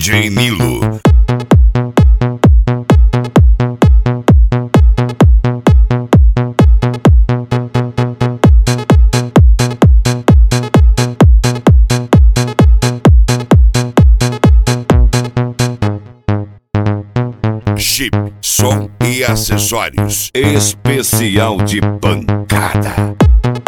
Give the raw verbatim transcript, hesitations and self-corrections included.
D J Nilo. Chip, som e acessórios especial de pancada.